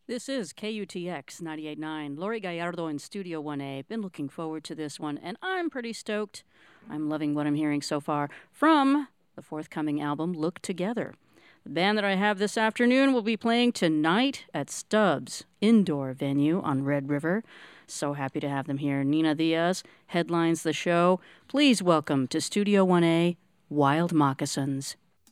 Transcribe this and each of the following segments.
This is KUTX 98.9. Lori Gallardo in Studio 1A. Been looking forward to this one, and I'm pretty stoked. I'm loving what I'm hearing so far from the forthcoming album, Look Together. The band that I have this afternoon will be playing tonight at Stubbs Indoor Venue on Red River. So happy to have them here. Nina Diaz headlines the show. Please welcome to Studio 1A, Wild Moccasins.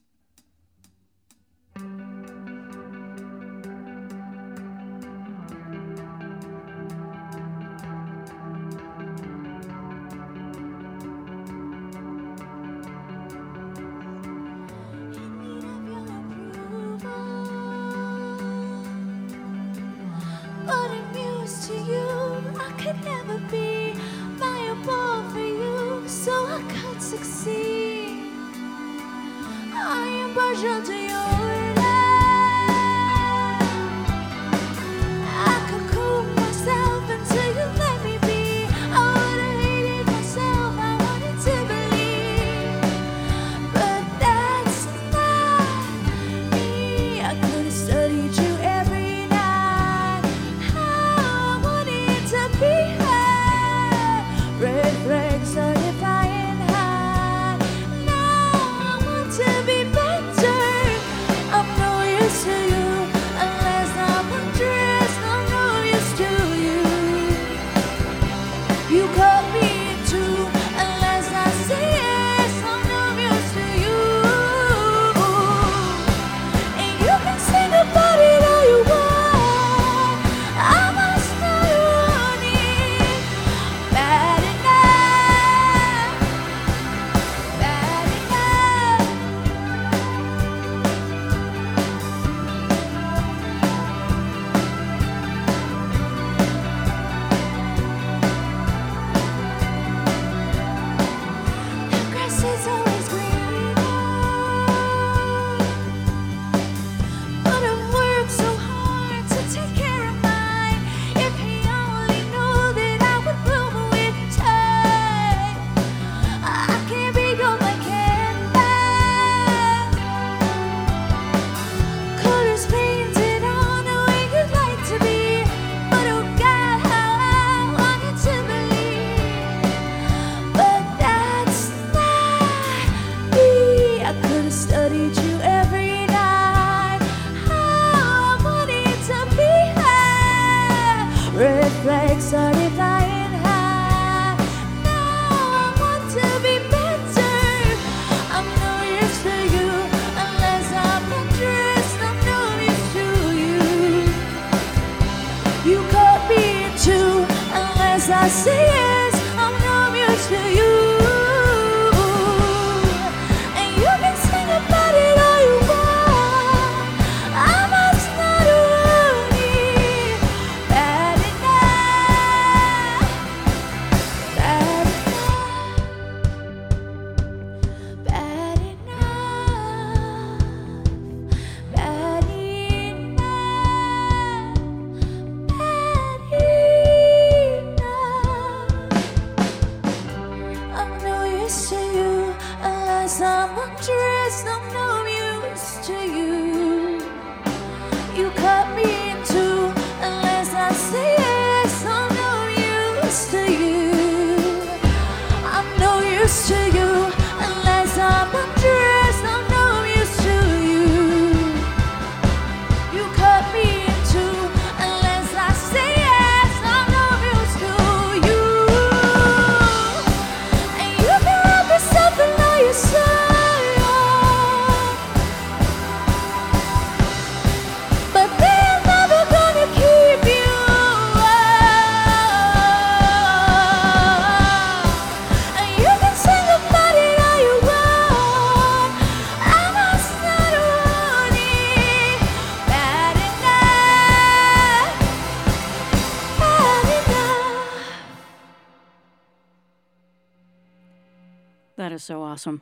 That is so awesome.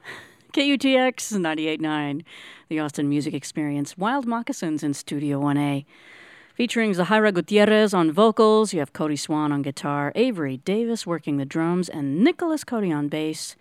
KUTX 98.9, the Austin Music Experience. Wild Moccasins in Studio 1A. Featuring Zahira Gutierrez on vocals, you have Cody Swan on guitar, Avery Davis working the drums, and Nicholas Cody on bass.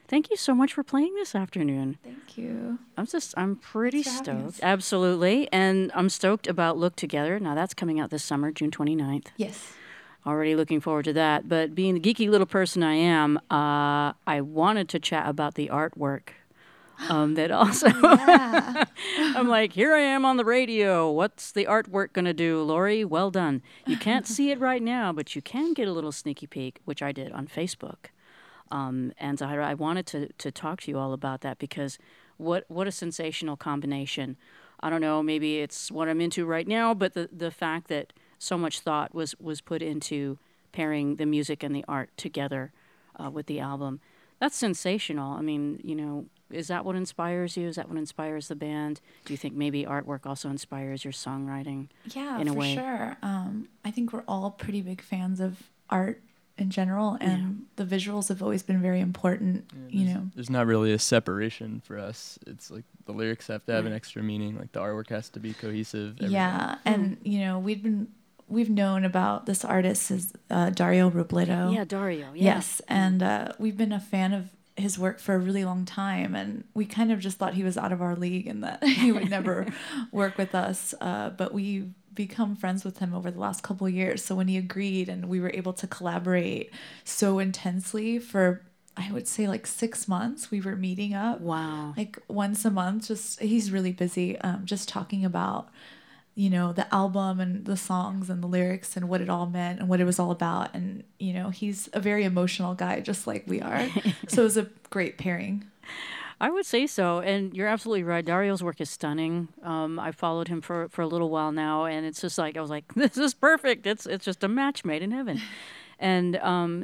Thank you so much for playing this afternoon. Thank you. I'm pretty Thanks for having stoked. us. Absolutely. And I'm stoked about Look Together. Now, that's coming out this summer, June 29th. Yes. Already looking forward to that. But being the geeky little person I am, I wanted to chat about the artwork. That also, Yeah. I'm like, here I am on the radio. What's the artwork going to do, Lori? Well done. You can't see it right now, but you can get a little sneaky peek, which I did on Facebook. And I wanted to talk to you all about that because what a sensational combination. I don't know, maybe it's what I'm into right now, but the fact that so much thought was put into pairing the music and the art together with the album, that's sensational. I mean, is that what inspires you? Is that what inspires the band? Do you think maybe artwork also inspires your songwriting? Yeah, in a for way? sure. I think we're all pretty big fans of art in general, and the visuals have always been very important. There's not really a separation for us. It's like the lyrics have to have an extra meaning. Like the artwork has to be cohesive. Everything. Yeah, and we've known about this artist is Dario Robledo. Yeah, Dario. Yeah. Yes, and we've been a fan of his work for a really long time, and we kind of just thought he was out of our league and that he would never work with us. But we've become friends with him over the last couple of years. So when he agreed and we were able to collaborate so intensely for, I would say, like 6 months, we were meeting up. Wow. Like once a month. He's really busy, just talking about the album and the songs and the lyrics and what it all meant and what it was all about. And, he's a very emotional guy, just like we are. So it was a great pairing. I would say so. And you're absolutely right. Dario's work is stunning. I followed him for a little while now, and it's just like, I was like, this is perfect. It's just a match made in heaven. And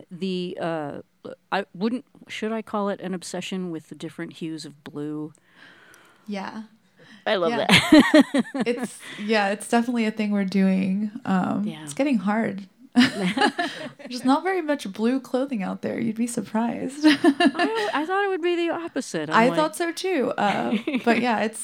should I call it an obsession with the different hues of blue? Yeah. I love that. It's definitely a thing we're doing. It's getting hard. There's not very much blue clothing out there. You'd be surprised. I thought it would be the opposite. I thought so too. But it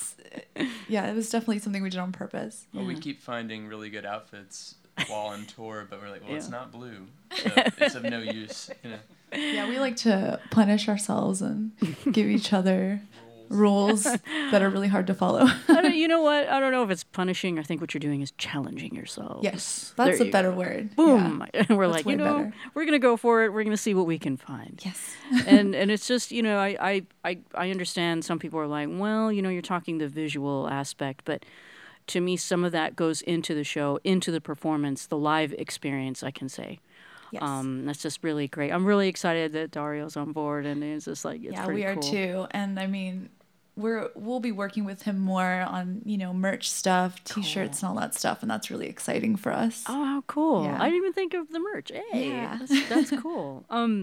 was definitely something we did on purpose. Well, we keep finding really good outfits while on tour, but we're like, it's not blue, so it's of no use. Yeah, we like to punish ourselves and give each other rules that are really hard to follow. You know what? I don't know if it's punishing. I think what you're doing is challenging yourselves. Yes, that's a better word. Boom. Yeah. And we're That's like, better. we're going to go for it. We're going to see what we can find. Yes. and it's just, I understand some people are like, well, you're talking the visual aspect, but to me, some of that goes into the show, into the performance, the live experience, I can say. Yes. That's just really great. I'm really excited that Dario's on board, and it's just like, it's pretty we are cool. too. And I mean, we'll be working with him more on merch stuff, T-shirts, and all that stuff, and that's really exciting for us. Oh, how cool! Yeah. I didn't even think of the merch. Hey, Yeah. that's cool.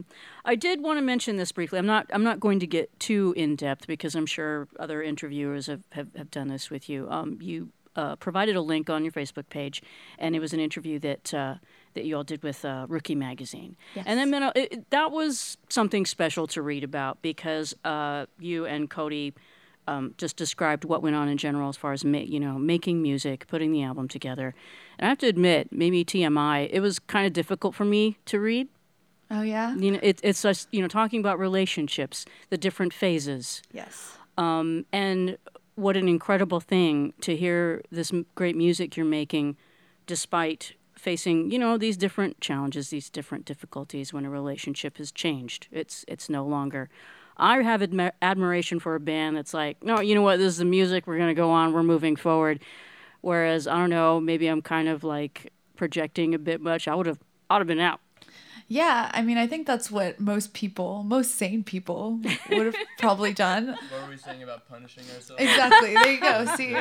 I did want to mention this briefly. I'm not going to get too in depth because I'm sure other interviewers have done this with you. You provided a link on your Facebook page, and it was an interview that you all did with Rookie Magazine. Yes. And then that was something special to read about because you and Cody just described what went on in general as far as making music, putting the album together. And I have to admit, maybe TMI, it was kind of difficult for me to read. Oh yeah. It's just talking about relationships, the different phases. Yes. And what an incredible thing to hear this great music you're making, despite facing these different challenges, these different difficulties when a relationship has changed. It's no longer. I have admiration for a band that's like, no, you know what, this is the music, we're going to go on, we're moving forward. Whereas, I don't know, maybe I'm kind of like projecting a bit much. I would have been out. Yeah, I mean, I think that's what most sane people would have probably done. What were we saying about punishing ourselves? Exactly. There you go. See,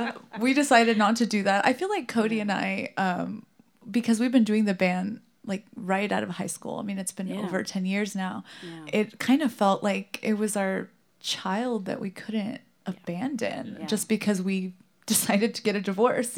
we decided not to do that. I feel like Cody and I, because we've been doing the band like right out of high school. I mean, it's been over 10 years now. Yeah. It kind of felt like it was our child that we couldn't abandon just because we decided to get a divorce,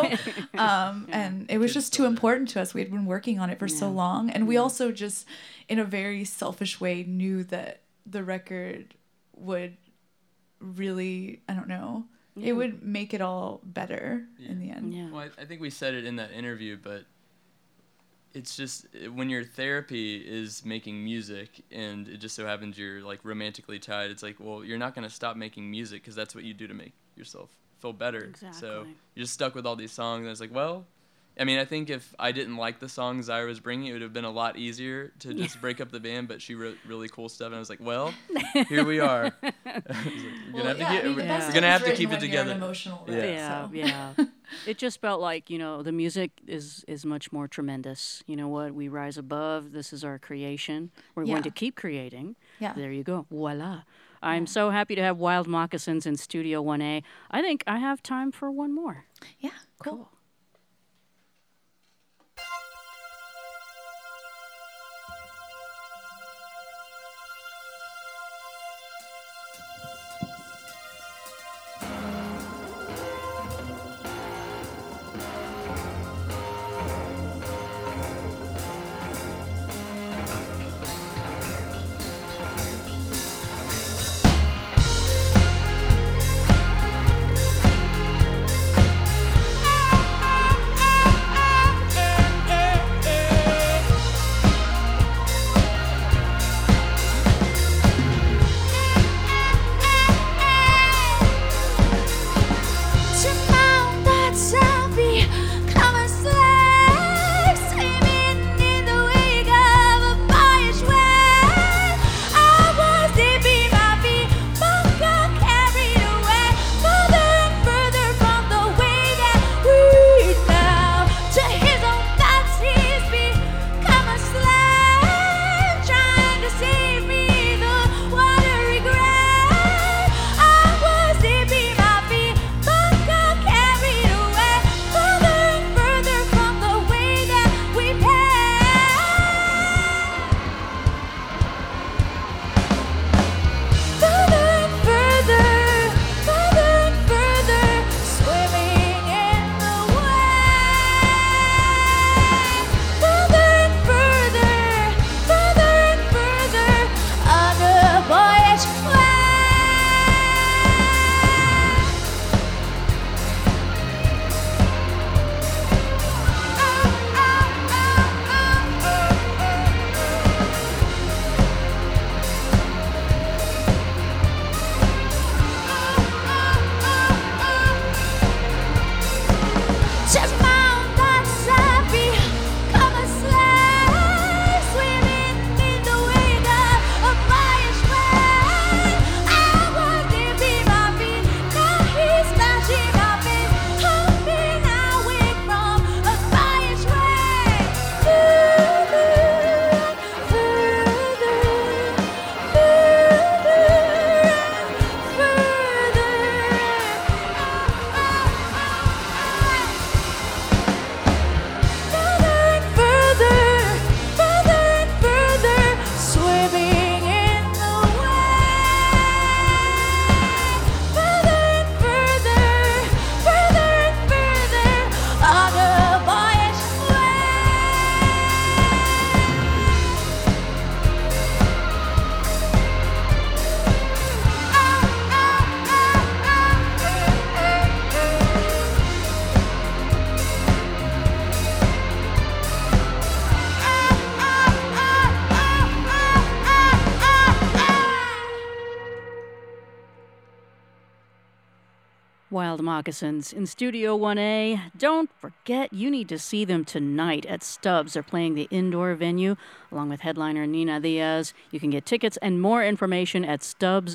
and it was just too important to us. We had been working on it for so long, and we also just, in a very selfish way, knew that the record would really, I don't know, it would make it all better in the end. Well, I think we said it in that interview, but it's just when your therapy is making music and it just so happens you're like romantically tied, it's like, well, you're not going to stop making music because that's what you do to make yourself feel better. Exactly. So you're just stuck with all these songs, and it's like, well, I mean, I think if I didn't like the songs Zyra was bringing, it would have been a lot easier to just break up the band, but she wrote really cool stuff, and I was like, well, here we are. We're going to have to keep it together. Emotional, right? Yeah. It just felt like, the music is much more tremendous. You know what? We rise above. This is our creation. We're going to keep creating. Yeah. There you go. Voila. I'm so happy to have Wild Moccasins in Studio 1A. I think I have time for one more. Yeah, cool. Wild Moccasins in Studio 1A. Don't forget, you need to see them tonight at Stubbs. They're playing the indoor venue along with headliner Nina Diaz. You can get tickets and more information at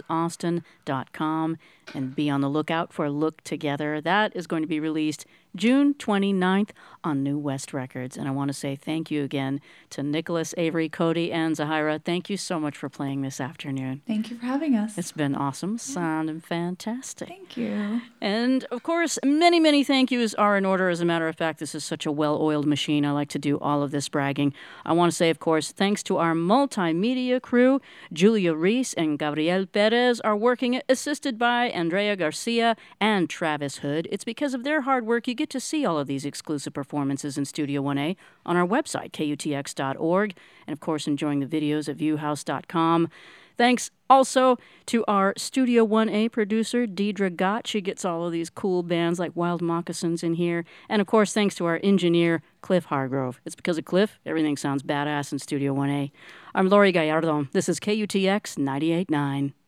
stubbsaustin.com, and be on the lookout for Look Together. That is going to be released June 29th on New West Records. And I want to say thank you again to Nicholas, Avery, Cody, and Zyra. Thank you so much for playing this afternoon. Thank you for having us. It's been awesome. Sounding fantastic. Thank you. And, of course, many, many thank yous are in order. As a matter of fact, this is such a well-oiled machine. I like to do all of this bragging. I want to say, of course, thanks to our multimedia crew. Julia Reese and Gabriel Perez are working, assisted by Andrea Garcia and Travis Hood. It's because of their hard work you get to see all of these exclusive performances in Studio 1A on our website, KUTX.org, and, of course, enjoying the videos at viewhouse.com. Thanks also to our Studio 1A producer, Deidre Gott. She gets all of these cool bands like Wild Moccasins in here. And of course, thanks to our engineer, Cliff Hargrove. It's because of Cliff, everything sounds badass in Studio 1A. I'm Lori Gallardo. This is KUTX 98.9.